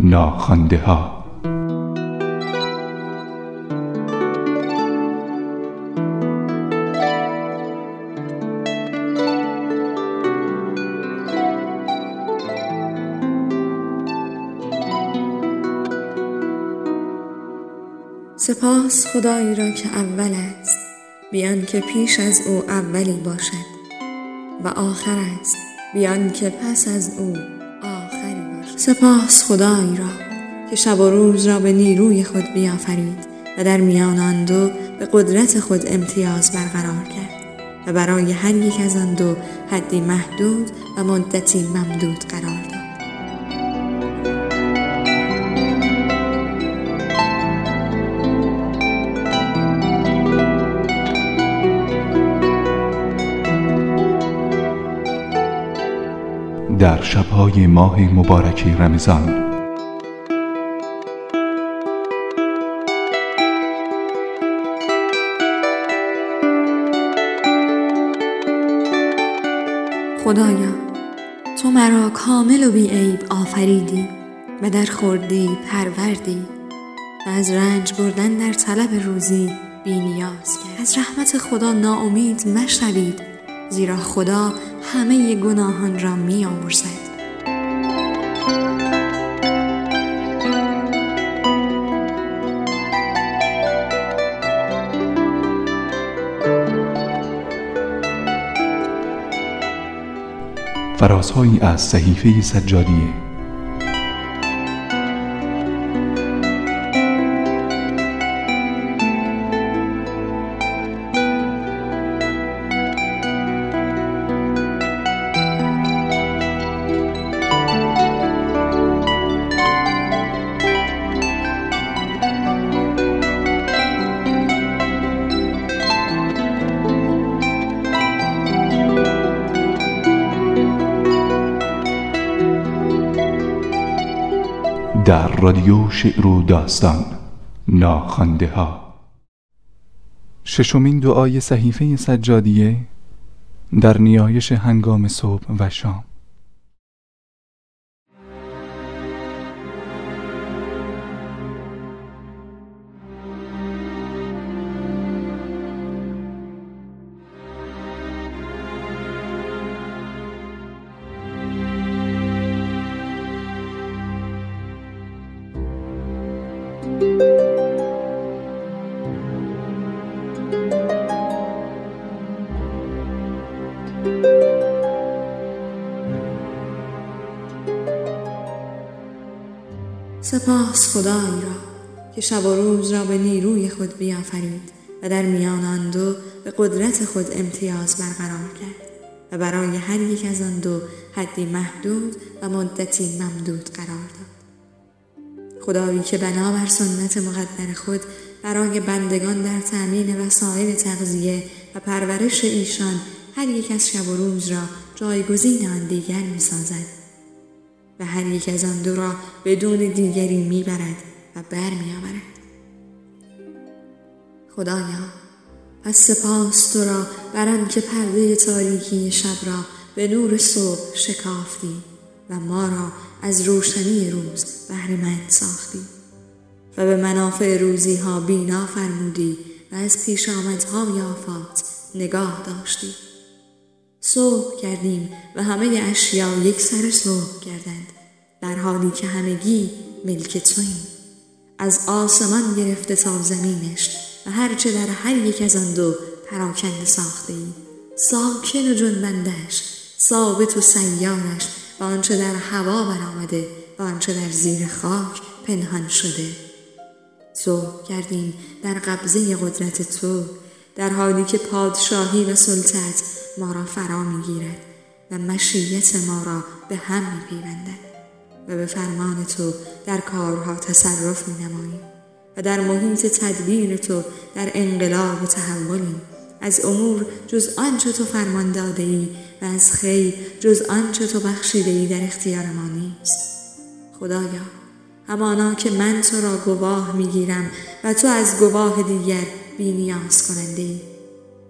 ناخوانده ها. سپاس خدایی را که اول است، بیان که پیش از او اولی باشد، و آخر است بیان که پس از او آخری باشد. سپاس خدایی را که شب و روز را به نیروی خود بیافرید و در میان آن دو به قدرت خود امتیاز برقرار کرد و برای هر یک از آن دو حدی محدود و مدتی ممدود قرار داد. در شب‌های ماه مبارک رمضان خدایا، تو مرا کامل و بی عیب آفریدی و در خردی پروردی و از رنج بردن در طلب روزی بی نیاز کرد. از رحمت خدا ناامید مشوید، زیرا خدا همه گناهان را می آمرزد. فرازهایی از صحیفه سجادیه. در رادیو شعر و داستان ناخوانده ها. ششمین دعای صحیفه سجادیه در نیایش هنگام صبح و شام. سپاس خدایی را که شب و روز را به نیروی خود بیافرید و در میان آن دو به قدرت خود امتیاز برقرار کرد و برای هر یک از آن دو حدی محدود و مدتی ممدود قرار داد. خدایی که بنابر سنت مقدر خود برای بندگان در تأمین وسایل تغذیه و پرورش ایشان هر یک از شب و روز را جایگزین آن دیگر می‌سازد و هر یک از آن دو را بدون دیگری میبرد و برمی‌آورد. خدایا، پس سپاس تو را بر آن که پرده تاریکی شب را به نور صبح شکافتی و ما را از روشنی روز بهره‌مند ساختی و به منافع روزی ها بینا فرمودی و از پیش آمدهای آفات نگاه داشتی. صبح کردیم و همه اشیا یک سر صبح کردند، در حالی که همگی ملک توییم، از آسمان گرفته تا زمینش و هرچه در هر یک از آن دو پراکنده ساخته ای، ساکن و جنبندش، ثابت و سیارش و آنچه در هوا برآمده و آنچه در زیر خاک پنهان شده. صبح کردیم در قبضه قدرت تو، در حالی که پادشاهی و سلطت ما را فرا میگیرد و مشیت ما را به هم میپیوندد و به فرمان تو در کارها تصرف می‌نماییم و در محیط تدبیر تو در انقلاب و تحولیم. از امور جز آنچه تو فرمان داده‌ای و از خیر جز آنچه تو بخشیده‌ای در اختیار ما نیست. خدایا، همانا که من تو را گواه می‌گیرم و تو از گواه دیگر بی نیاز کننده‌ای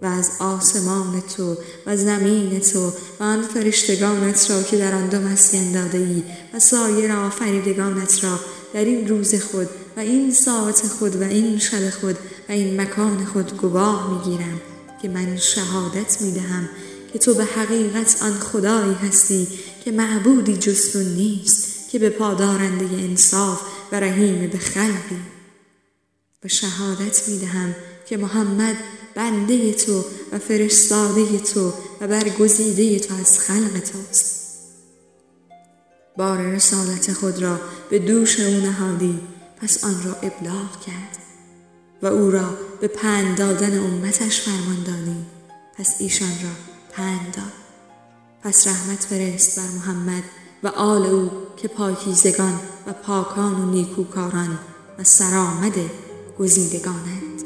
و از آسمان تو و زمین تو و آن فرشتگانت را که در آن دو مسکن داده ای و سایر آفریدگانت را در این روز خود و این ساعت خود و این شب خود و این مکان خود گواه میگیرم که من شهادت میدهم که تو به حقیقت آن خدایی هستی که معبودی جز تو نیست، که به پادارنده انصاف و رحیم به خلقی. و شهادت میدهم که محمد بنده تو و فرستاده تو و برگزیده تو از خلق توست. بار رسالت خود را به دوش او نهادی، پس آن را ابلاغ کرد و او را به پند دادن امتش فرمان دادی، پس ایشان را پند داد. پس رحمت فرست بر محمد و آل او که پاکیزگان و پاکان و نیکوکاران و سرآمد گزیدگانند.